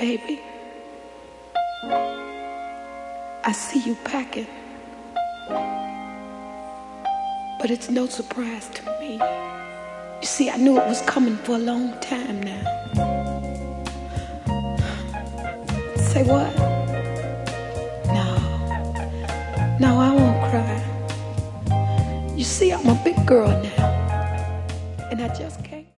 Baby, I see you packing, but it's no surprise to me. You see, I knew it was coming for a long time now. Say what? No, I won't cry. You see, I'm a big girl now, and I just can't.